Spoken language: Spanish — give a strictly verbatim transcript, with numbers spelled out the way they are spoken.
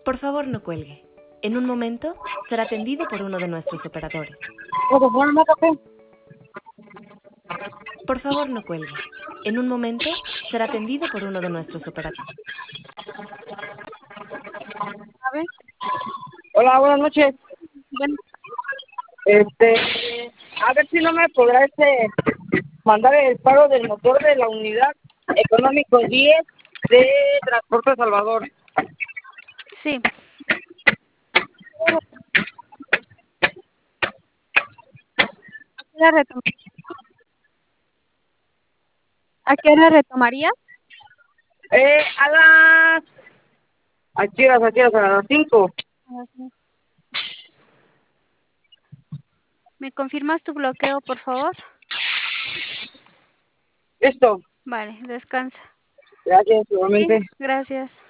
Por favor, no cuelgue. En un momento será atendido por uno de nuestros operadores. Por favor, no cuelgue. En un momento será atendido por uno de nuestros operadores. A ver, Hola, buenas noches. bueno, Este, a ver si no me podrá este mandar el pago del motor de la unidad económico diez de Transporte Salvador. sí. ¿A qué hora retom- ¿A qué hora retomaría? Eh, a las... ¿A qué horas? ¿A qué horas? A las cinco. A las cinco. ¿Me confirmas tu bloqueo, por favor? Listo. Vale, descansa. Gracias, Sí, igualmente. gracias.